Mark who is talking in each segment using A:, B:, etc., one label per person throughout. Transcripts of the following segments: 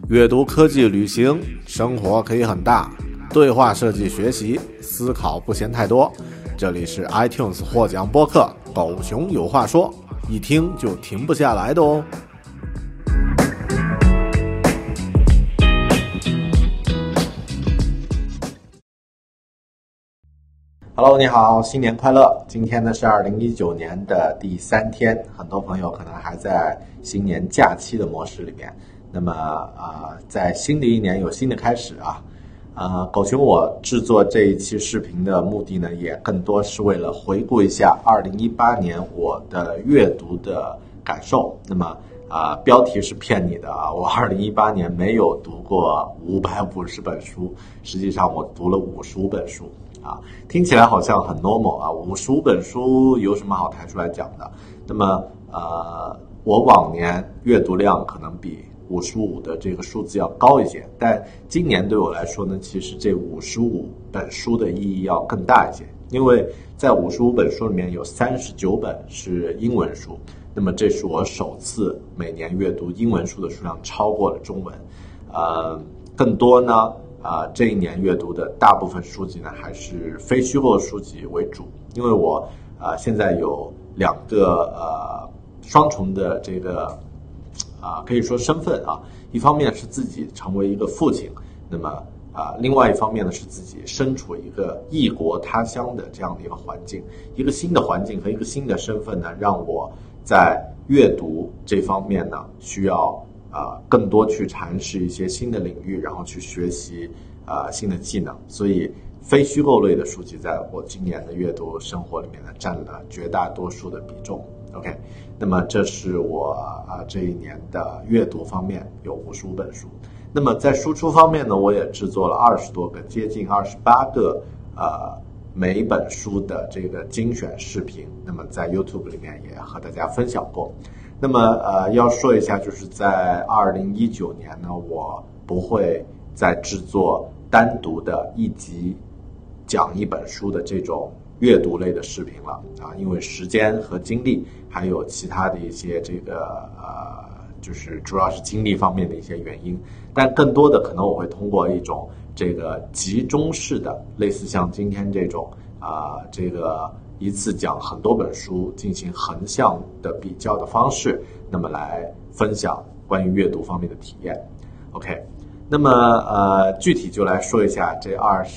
A: 阅读、科技、旅行，生活可以很大。对话设计学习，思考不嫌太多。这里是 iTunes 获奖播客《狗熊有话说》，一听就停不下来的哦。Hello， 你好，新年快乐！今天呢是2019年的第3天，很多朋友可能还在新年假期的模式里面。那么在新的一年有新的开始啊。狗熊我制作这一期视频的目的呢，也更多是为了回顾一下2018年我的阅读的感受。那么标题是骗你的啊，我2018年没有读过550本书，实际上我读了55本书啊，听起来好像很 normal 啊，55本书有什么好抬出来讲的？那么我往年阅读量可能比55的这个数字要高一些，但今年对我来说呢，其实这55本书的意义要更大一些，因为在55本书里面有39本是英文书，那么这是我首次每年阅读英文书的数量超过了中文。更多呢这一年阅读的大部分书籍呢还是非虚构书籍为主，因为我现在有2个双重的这个可以说身份啊，一方面是自己成为一个父亲，那么另外一方面呢是自己身处一个异国他乡的这样的一个环境，一个新的环境和一个新的身份呢，让我在阅读这方面呢需要更多去尝试一些新的领域，然后去学习新的技能，所以非虚构类的书籍在我今年的阅读生活里面呢占了绝大多数的比重。OK， 那么这是我这一年的阅读方面有55本书。那么在输出方面呢，我也制作了20多个，接近28个每一本书的这个精选视频，那么在 YouTube 里面也和大家分享过。那么要说一下，就是在2019年呢，我不会再制作单独的一集讲一本书的这种阅读类的视频了因为时间和精力还有其他的一些这个就是主要是精力方面的一些原因，但更多的可能我会通过一种这个集中式的，类似像今天这种这个一次讲很多本书进行横向的比较的方式，那么来分享关于阅读方面的体验。OK， 那么具体就来说一下这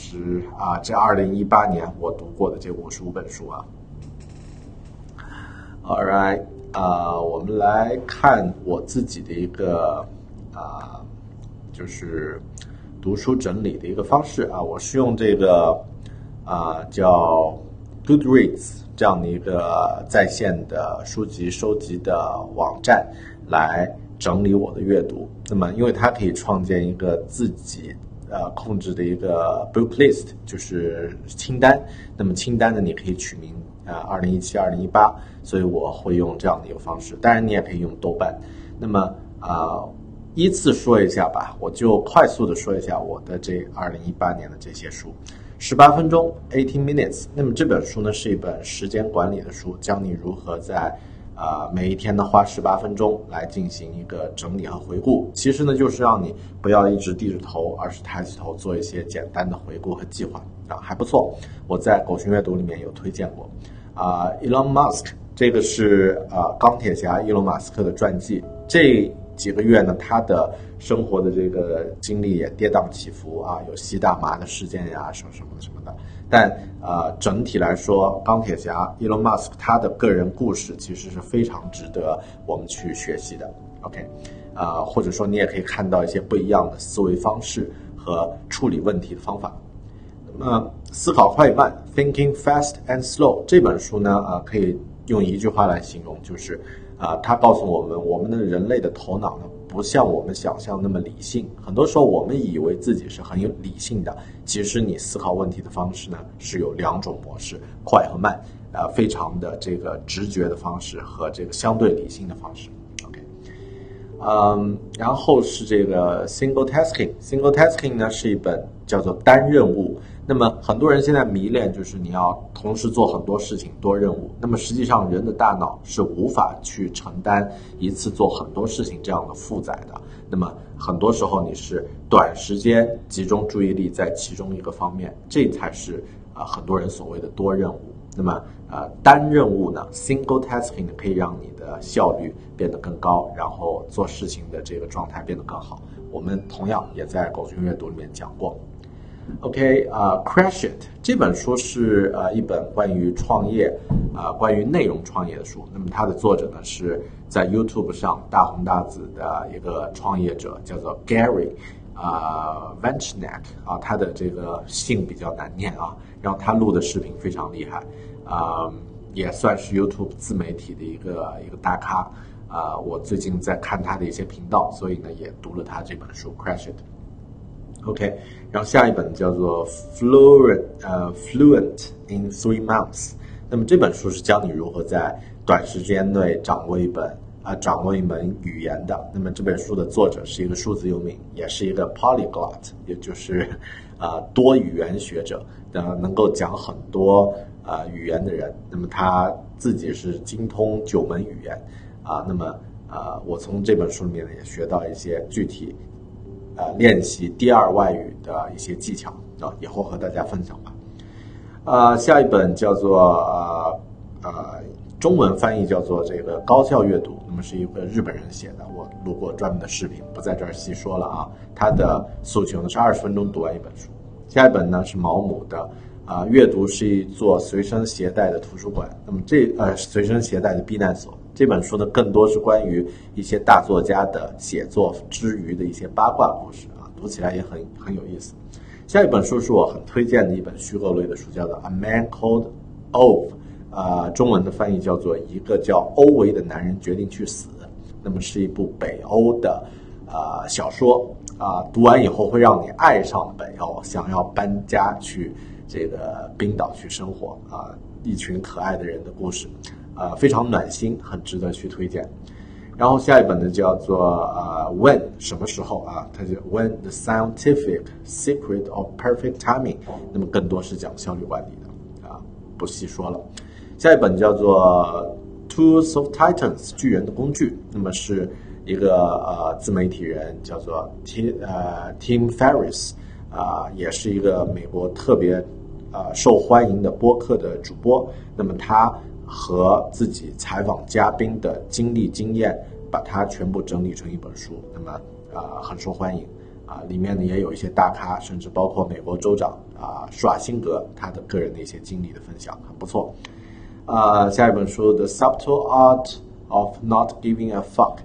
A: 2018年我读过的这55本书啊。All right， 我们来看我自己的一个就是读书整理的一个方式啊，我是用这个叫 Goodreads 这样的一个在线的书籍收集的网站来整理我的阅读。那么因为它可以创建一个自己控制的一个 book list， 就是清单，那么清单呢你可以取名2017、2018，所以我会用这样的一个方式，当然你也可以用豆瓣。那么依次说一下吧，我就快速的说一下我的这2018年的这些书。18分钟 18 minutes， 那么这本书呢是一本时间管理的书，教你如何在每一天呢花18分钟来进行一个整理和回顾。其实呢就是让你不要一直低着头，而是抬起头做一些简单的回顾和计划还不错，我在狗熊阅读里面有推荐过。Elon Musk， 这个是钢铁侠伊隆马斯克的传记，这几个月呢他的生活的这个经历也跌宕起伏有吸大麻的事件呀什么的，但整体来说钢铁侠伊隆马斯克他的个人故事其实是非常值得我们去学习的。 OK， 或者说你也可以看到一些不一样的思维方式和处理问题的方法。那么思考快与慢 Thinking Fast and Slow 这本书呢可以用一句话来形容，就是它告诉我们，我们的人类的头脑呢不像我们想象那么理性，很多时候我们以为自己是很有理性的，其实你思考问题的方式呢是有2种模式，快和慢非常的这个直觉的方式和这个相对理性的方式。 OK， 然后是这个 Single Tasking 呢是一本叫做单任务那么很多人现在迷恋就是你要同时做很多事情多任务，那么实际上人的大脑是无法去承担一次做很多事情这样的负载的，那么很多时候你是短时间集中注意力在其中一个方面，这才是很多人所谓的多任务。那么单任务呢 single tasking 可以让你的效率变得更高，然后做事情的这个状态变得更好，我们同样也在狗熊阅读里面讲过。Crash It 这本书是一本关于创业关于内容创业的书。那么它的作者呢是在 YouTube 上大红大紫的一个创业者，叫做 Gary Vaynerchuk 他的这个姓比较难念啊，然后他录的视频非常厉害也算是 YouTube 自媒体的一个大咖我最近在看他的一些频道，所以呢也读了他这本书 Crash It。OK， 然后下一本叫做 Fluent in 3 months。那么这本书是教你如何在短时间内掌握一门语言的。那么这本书的作者是一个数字游民，也是一个 polyglot， 也就是多语言学者，能够讲很多语言的人。那么他自己是精通9门语言那么我从这本书里面也学到一些具体练习第二外语的一些技巧以后和大家分享吧。下一本叫做中文翻译叫做这个高效阅读，那么是一个日本人写的，我录过专门的视频，不在这儿细说了啊。他的诉求呢是20分钟读完一本书。下一本呢是毛姆的阅读是一座随身携带的图书馆，那么随身携带的避难所。这本书呢更多是关于一些大作家的写作之余的一些八卦故事读起来也很有意思。下一本书是我很推荐的一本虚构类的书，叫做 A Man Called Ove，中文的翻译叫做一个叫欧维的男人决定去死。那么是一部北欧的小说读完以后会让你爱上北欧，想要搬家去这个冰岛去生活一群可爱的人的故事非常暖心，很值得去推荐。然后下一本呢叫做When 什么时候它是 When the Scientific Secret of Perfect Timing， 那么更多是讲效率管理的不细说了。下一本叫做Tools of Titans 巨人的工具，那么是一个自媒体人叫做Tim Ferriss也是一个美国特别受欢迎的播客的主播。那么他和自己采访嘉宾的经历经验，把它全部整理成一本书，那么很受欢迎里面呢也有一些大咖，甚至包括美国州长施瓦辛格他的个人的一些经历的分享，很不错。下一本书 The Subtle Art of Not Giving a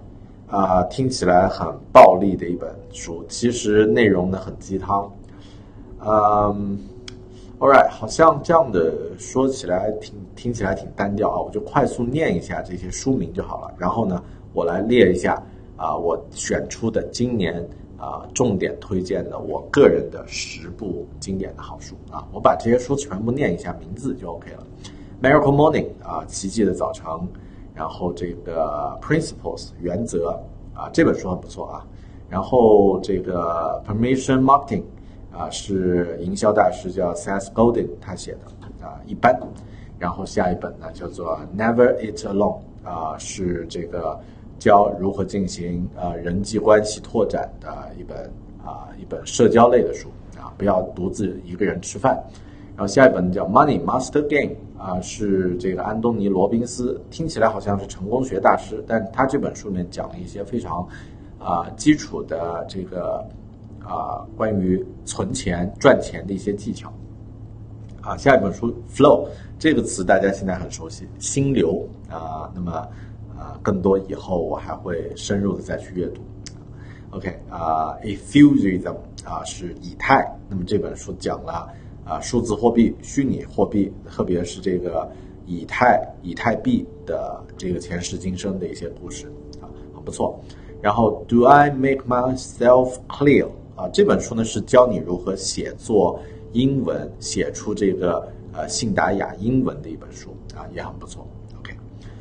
A: Fuck， 听起来很暴力的一本书，其实内容呢很鸡汤。Alright， 好像这样的说起来听起来挺单调我就快速念一下这些书名就好了。然后呢，我来列一下我选出的今年重点推荐的我个人的10部经典的好书我把这些书全部念一下名字就 OK 了。Miracle Morning 奇迹的早晨，然后这个 Principles 原则这本书很不错然后这个 Permission Marketing是营销大师叫 Seth Godin 他写的一般。然后下一本呢叫做 Never Eat Alone 是这个教如何进行人际关系拓展的一本社交类的书不要独自一个人吃饭。然后下一本叫 Money Master Game 是这个安东尼罗宾斯，听起来好像是成功学大师，但他这本书里面讲了一些非常基础的这个关于存钱赚钱的一些技巧下一本书 Flow 这个词大家现在很熟悉，心流那么更多以后我还会深入的再去阅读。Ethereum 是以太，那么这本书讲了数字货币、虚拟货币，特别是这个以太币的这个前世今生的一些故事很不错。然后 Do I Make Myself Clear 这本书呢是教你如何写作英文，写出这个信达雅英文的一本书也很不错。OK，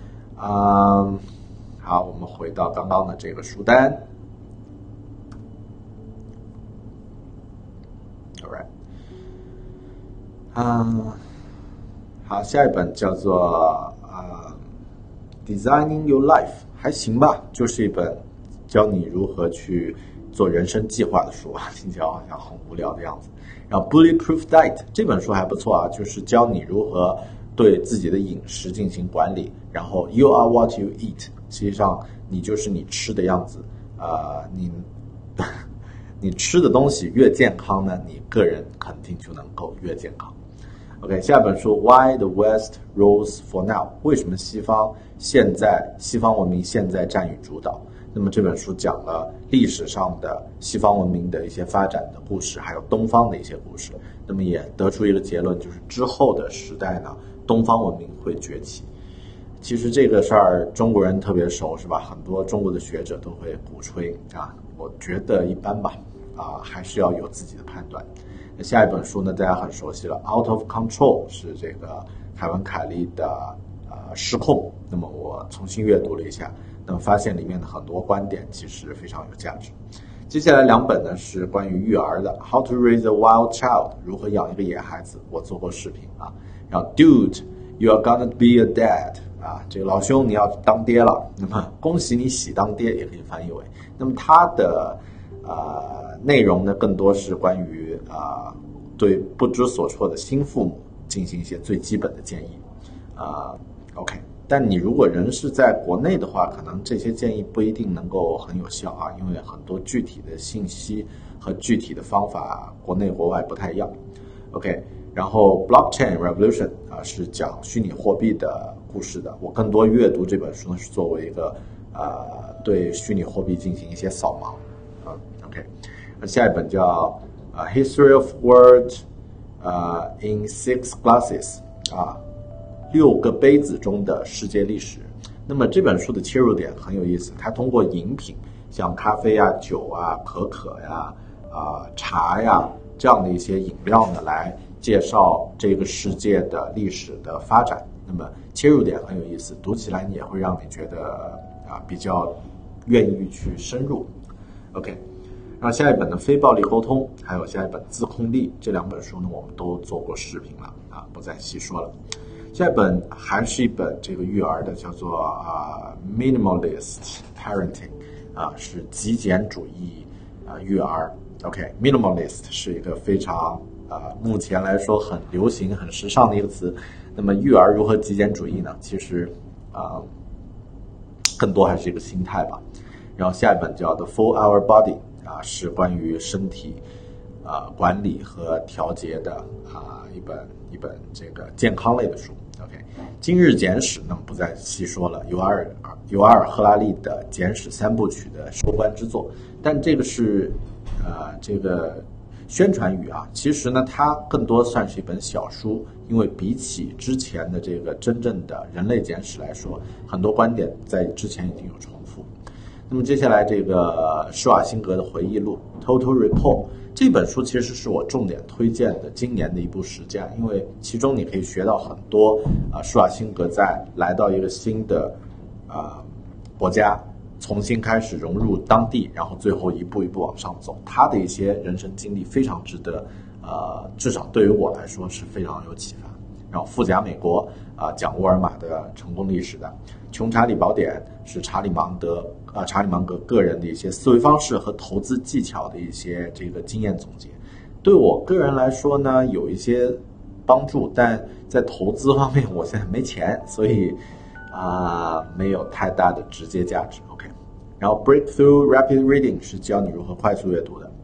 A: 好，我们回到刚刚的这个书单。Alright， 嗯，好，下一本叫做Designing Your Life， 还行吧，就是一本教你如何去做人生计划的书啊，听起来好像很无聊的样子。然后 Bulletproof Diet 这本书还不错啊，就是教你如何对自己的饮食进行管理。然后 You are what you eat， 实际上你就是你吃的样子。你吃的东西越健康呢，你个人肯定就能够越健康。OK， 下一本书 Why the West Rules for Now， 为什么西方文明现在占据主导？那么这本书讲了历史上的西方文明的一些发展的故事，还有东方的一些故事。那么也得出一个结论，就是之后的时代呢，东方文明会崛起。其实这个事儿中国人特别熟，是吧？很多中国的学者都会鼓吹啊，我觉得一般吧，还是要有自己的判断。下一本书呢，大家很熟悉了 ，Out of Control 是这个凯文·凯利的失控。那么我重新阅读了一下，那么发现里面的很多观点其实非常有价值。接下来两本呢是关于育儿的 ，How to Raise a Wild Child 如何养一个野孩子，我做过视频啊。然后 Dude You are gonna be a dad 啊，这个老兄你要当爹了，那么恭喜你喜当爹也可以翻译为。那么它的内容呢更多是关于对不知所措的新父母进行一些最基本的建议OK， 但你如果人是在国内的话，可能这些建议不一定能够很有效啊，因为很多具体的信息和具体的方法国内国外不太一样。OK， 然后 Blockchain Revolution 是讲虚拟货币的故事的。我更多阅读这本书呢是作为一个对虚拟货币进行一些扫盲。OK， 下一本叫History of World in Six Glasses 6个杯子中的世界历史。那么这本书的切入点很有意思，它通过饮品，像咖啡啊、酒啊、可可呀、茶呀这样的一些饮料呢，来介绍这个世界的历史的发展。那么切入点很有意思，读起来也会让你觉得比较愿意去深入。OK， 然后下一本的非暴力沟通，还有下一本自控力，这两本书呢我们都做过视频了不再细说了。下一本还是一本这个育儿的，叫做Minimalist Parenting 是极简主义育儿。OK，Minimalist 是一个非常目前来说很流行、很时尚的一个词。那么育儿如何极简主义呢？其实更多还是一个心态吧。然后下一本叫 The 4-Hour Body 是关于身体管理和调节的一本这个健康类的书。OK， 今日简史那么不再细说了，尤瓦尔赫拉利的简史3部曲的收官之作。但这个是这个宣传语其实呢它更多算是一本小书，因为比起之前的这个真正的人类简史来说，很多观点在之前已经有重复。那么接下来这个施瓦辛格的回忆录 Total Recall， 这本书其实是我重点推荐的今年的一部实践，因为其中你可以学到很多施瓦辛格在来到一个新的国家，重新开始融入当地，然后最后一步一步往上走，他的一些人生经历非常值得至少对于我来说是非常有启发。然后富甲美国讲沃尔玛的成功历史的，穷查理宝典是查理芒格个人的一些思维方式和投资技巧的一些这个经验总结，对我个人来说呢有一些帮助，但在投资方面我现在没钱，所以没有太大的直接价值。 OK， 然后 Breakthrough Rapid Reading 是教你如何快速阅读的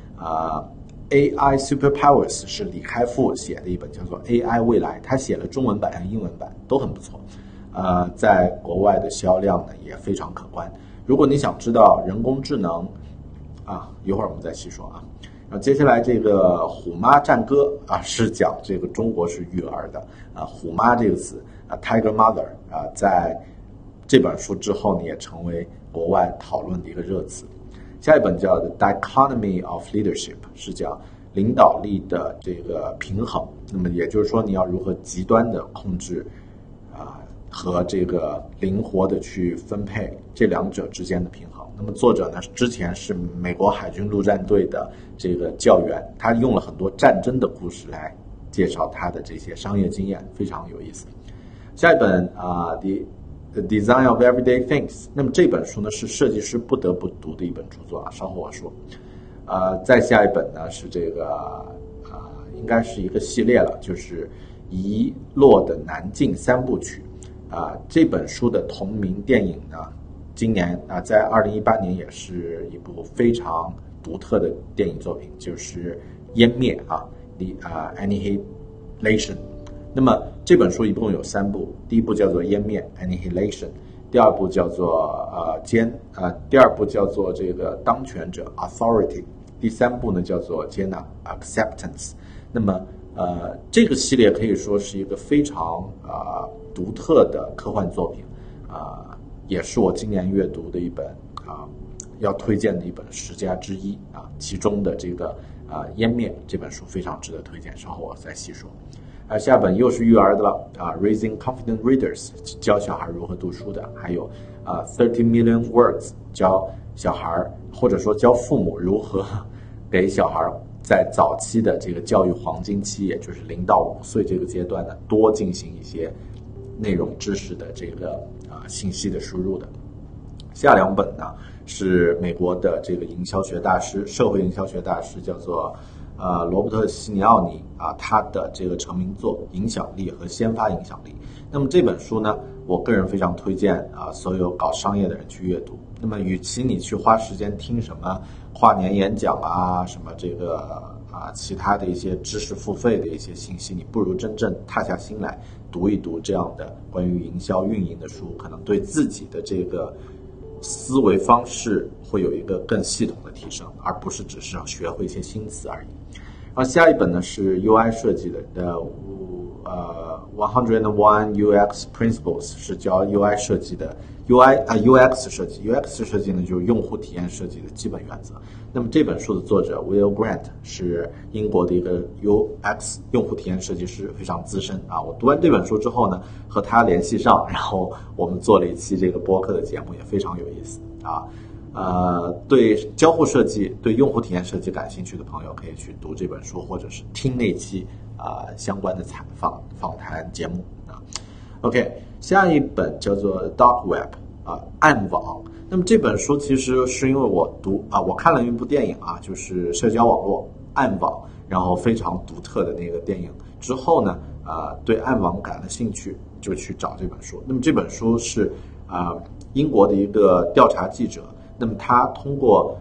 A: AI Superpowers 是李开复写的一本叫做 AI 未来，他写了中文版和英文版都很不错，在国外的销量呢也非常可观。如果你想知道人工智能一会儿我们再细说然后接下来这个虎妈战歌是讲这个中国式育儿的虎妈这个词Tiger Mother 在这本书之后呢也成为国外讨论的一个热词。下一本叫 The Dichotomy of Leadership 是讲领导力的这个平衡，那么也就是说你要如何极端的控制和这个灵活的去分配这两者之间的平衡。那么作者呢之前是美国海军陆战队的这个教员，他用了很多战争的故事来介绍他的这些商业经验，非常有意思。下一本The Design of Everyday Things， 那么这本书呢是设计师不得不读的一本著作啊，稍后我说。再下一本呢是这个应该是一个系列了，就是遗落的南境三部曲。这本书的同名电影呢，今年在2018年也是一部非常独特的电影作品，就是湮灭The Annihilation。那么这本书一共有3部，第一部叫做湮灭 Annihilation， 第二部叫做第二部叫做这个当权者 Authority， 第3部呢叫做接纳 Acceptance。那么这个系列可以说是一个非常独特的科幻作品，也是我今年阅读的一本要推荐的一本10佳之一其中的这个湮灭这本书非常值得推荐，稍后我再细说。下本又是育儿的了Raising Confident Readers， 教小孩如何读书的，还有30 Million Words， 教小孩或者说教父母如何给小孩在早期的这个教育黄金期，也就是0到5岁这个阶段呢，多进行一些内容知识的这个信息的输入的。下2本呢是美国的这个营销学大师，社会营销学大师，叫做罗伯特西尼奥尼他的这个成名作《影响力和先发影响力》。那么这本书呢，我个人非常推荐所有搞商业的人去阅读。那么与其你去花时间听什么跨年演讲什么这个其他的一些知识付费的一些信息，你不如真正踏下心来读一读这样的关于营销运营的书，可能对自己的这个思维方式会有一个更系统的提升，而不是只是学会一些新词而已。然后下一本呢是 UI 设计的101 UX Principles， 是教 UI 设计的UX 设计。UX 设计呢就是用户体验设计的基本原则。那么这本书的作者 Will Grant 是英国的一个 UX 用户体验设计师，非常资深我读完这本书之后呢，和他联系上，然后我们做了一期这个播客的节目，也非常有意思对交互设计、对用户体验设计感兴趣的朋友，可以去读这本书，或者是听那期相关的访谈节目OK， 下一本叫做 Dark Web 暗网。那么这本书其实是因为我看了一部电影就是社交网络暗网，然后非常独特的那个电影之后呢，对暗网感了兴趣，就去找这本书。那么这本书是英国的一个调查记者，那么他通过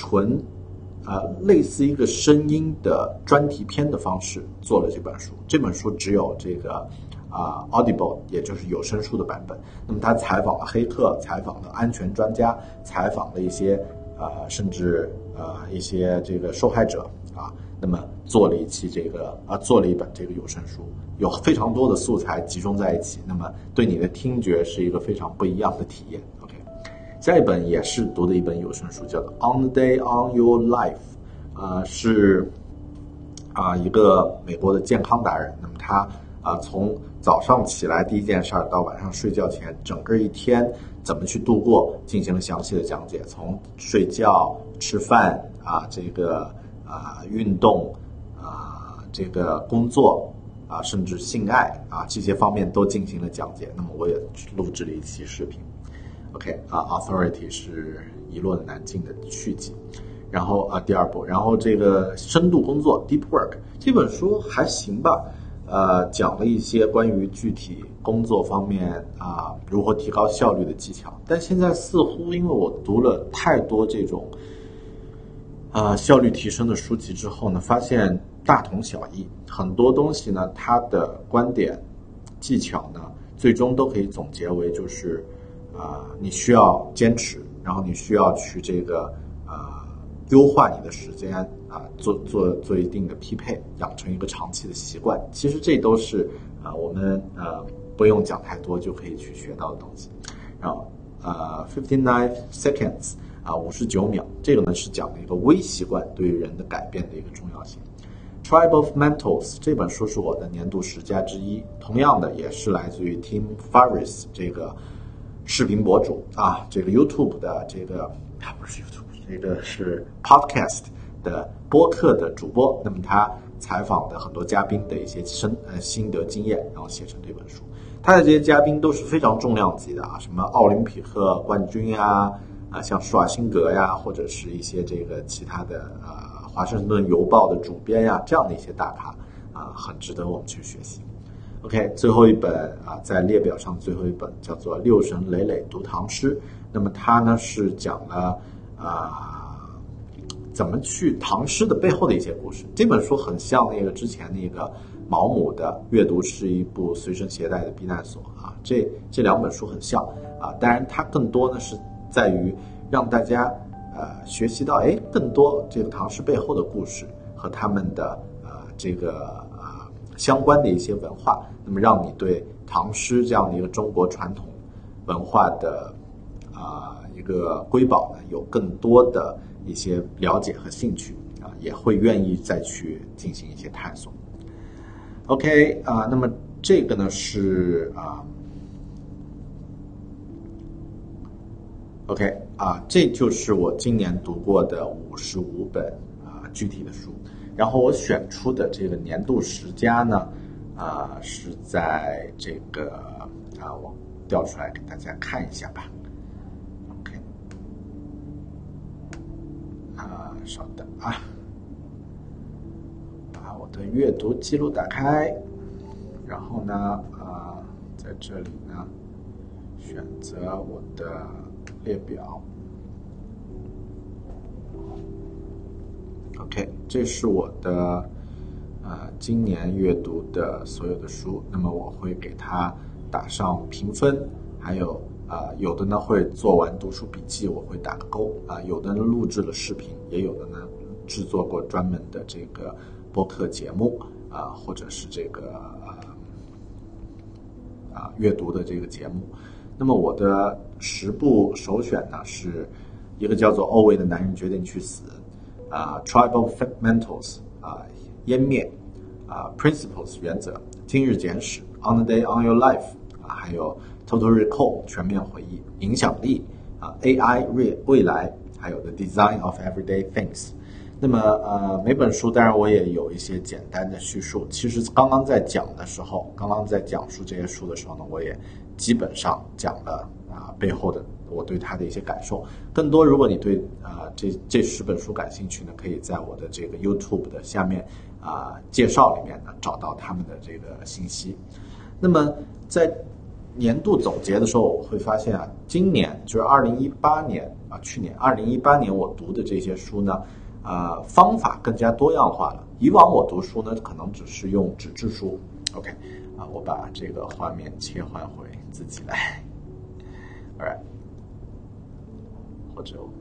A: 类似一个声音的专题片的方式做了这本书。这本书只有这个Audible， 也就是有声书的版本。那么他采访了黑客，采访了安全专家，采访了一些甚至一些这个受害者那么做了一期做了一本这个有声书，有非常多的素材集中在一起，那么对你的听觉是一个非常不一样的体验。OK， 下一本也是读的一本有声书，叫做 On the Day on Your Life，是一个美国的健康达人。那么他从早上起来第一件事到晚上睡觉前，整个一天怎么去度过，进行了详细的讲解，从睡觉、吃饭这个运动这个工作甚至性爱这些方面都进行了讲解。那么我也录制了一期视频。OK， Authority 是遗落的南境的续集。然后第2部，然后这个深度工作 Deep Work 这本书还行吧，讲了一些关于具体工作方面如何提高效率的技巧。但现在似乎因为我读了太多这种效率提升的书籍之后呢，发现大同小异，很多东西呢它的观点技巧呢最终都可以总结为就是你需要坚持，然后你需要去这个优化你的时间做一定的匹配，养成一个长期的习惯。其实这都是我们不用讲太多就可以去学到的东西。然后59 seconds 59秒，这个呢是讲的一个微习惯对于人的改变的一个重要性。Tribe of Mentals 这本书是我的年度10佳之一，同样的也是来自于 Tim Ferriss 这个视频博主这个 YouTube 的这个不是 YouTube， 这个是 Podcast 的播客的主播。那么他采访的很多嘉宾的一些心得经验，然后写成这本书。他的这些嘉宾都是非常重量级的啊，什么奥林匹克冠军呀，像施瓦辛格呀，或者是一些这个其他的华盛顿邮报的主编呀，这样的一些大咖很值得我们去学习。OK， 最后一本在列表上最后一本叫做《六神磊磊读唐诗》，那么它呢是讲了怎么去唐诗的背后的一些故事。这本书很像那个之前那个毛姆的阅读是一部随身携带的避难所这两本书很像当然它更多呢是在于让大家学习到更多这个唐诗背后的故事和他们的这个相关的一些文化，那么让你对唐诗这样的一个中国传统文化的一个瑰宝呢有更多的一些了解和兴趣也会愿意再去进行一些探索。OK 那么这个呢是OK 这就是我今年读过的55本具体的书。然后我选出的这个年度10佳呢是在这个我调出来给大家看一下吧。OK 稍等把我的阅读记录打开，然后呢在这里呢选择我的列表。OK， 这是我的今年阅读的所有的书，那么我会给它打上评分，还有有的呢会做完读书笔记，我会打个勾有的呢录制了视频，也有的呢制作过专门的这个播客节目或者是这个阅读的这个节目。那么我的10部首选呢是一个叫做《欧维的男人决定去死》Tribal Fundamentals 湮灭Principles 原则，今日简史 On the Day on Your Life 还有 Total Recall 全面回忆，影响力AI 未来，还有 The Design of Everyday Things。那么每本书当然我也有一些简单的叙述，其实刚刚在讲述这些书的时候呢，我也基本上讲了背后的我对它的一些感受。更多如果你对这10本书感兴趣呢，可以在我的这个 YouTube 的下面介绍里面呢找到他们的这个信息。那么在年度总结的时候，我会发现今年就是2018年去年2018年我读的这些书呢方法更加多样化了。以往我读书呢可能只是用纸质书。 OK 我把这个画面切换回自己来。 Alright， 或者我们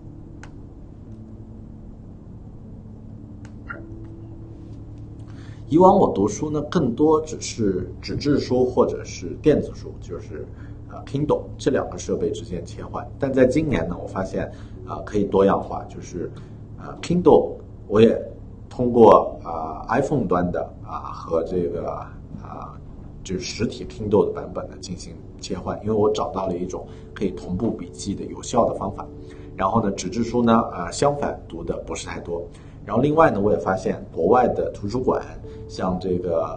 A: 以往我读书呢更多只是纸质书或者是电子书，就是Kindle 这两个设备之间切换。但在今年呢我发现可以多样化，就是Kindle 我也通过iPhone 端的和这个就是实体 Kindle 的版本呢进行切换，因为我找到了一种可以同步笔记的有效的方法。然后呢纸质书呢相反读的不是太多。然后另外呢我也发现国外的图书馆像这个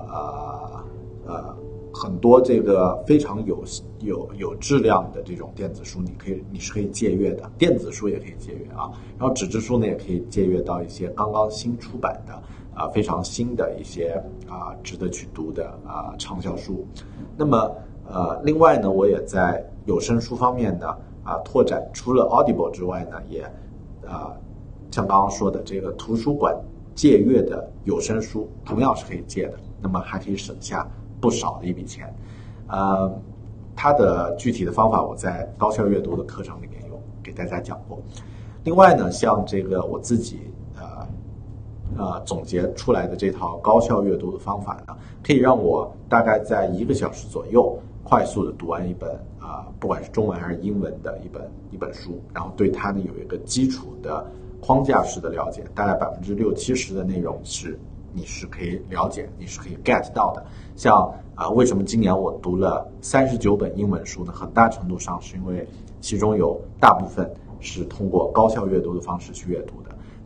A: 很多这个非常有质量的这种电子书你是可以借阅的，电子书也可以借阅然后纸质书呢也可以借阅到一些刚刚新出版的非常新的一些值得去读的畅销书。那么另外呢我也在有声书方面呢拓展，除了 Audible 之外呢也像刚刚说的这个图书馆借阅的有声书同样是可以借的，那么还可以省下不少的一笔钱。它的具体的方法我在高效阅读的课程里面有给大家讲过。另外呢像这个我自己总结出来的这套高效阅读的方法呢，可以让我大概在1个小时左右快速的读完一本不管是中文还是英文的一本书，然后对它呢有一个基础的框架式的了解，大概60-70%的内容你是可以了解，你是可以 get 到的。像为什么今年我读了39本英文书呢？很大程度上是因为其中有大部分是通过高效阅读的方式去阅读的。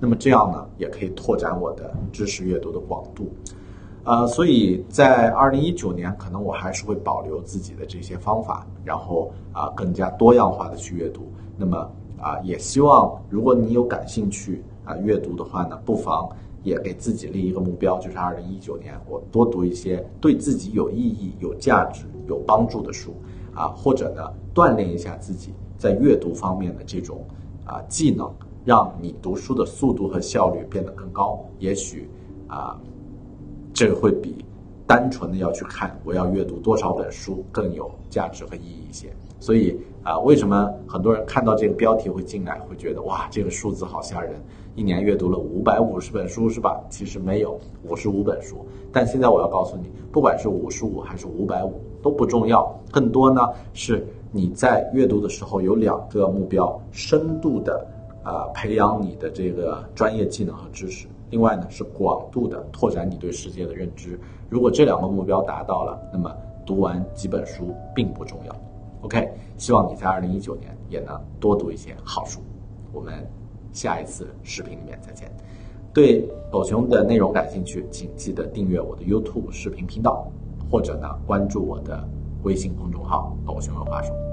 A: 那么这样呢，也可以拓展我的知识阅读的广度。所以在2019年，可能我还是会保留自己的这些方法，然后更加多样化的去阅读。那么也希望如果你有感兴趣阅读的话呢，不妨也给自己立一个目标，就是2019年我多读一些对自己有意义、有价值、有帮助的书或者呢锻炼一下自己在阅读方面的这种技能，让你读书的速度和效率变得更高。也许这个会比单纯的要去看我要阅读多少本书更有价值和意义一些。所以为什么很多人看到这个标题会进来，会觉得哇，这个数字好吓人，一年阅读了550本书是吧？其实没有55本书。但现在我要告诉你，不管是55还是550都不重要，更多呢是你在阅读的时候有2个目标：深度的培养你的这个专业技能和知识，另外呢是广度的拓展你对世界的认知。如果这2个目标达到了，那么读完几本书并不重要。OK， 希望你在2019年也能多读一些好书。我们下一次视频里面再见。对狗熊的内容感兴趣，请记得订阅我的 YouTube 视频频道，或者呢关注我的微信公众号“狗熊有话说”。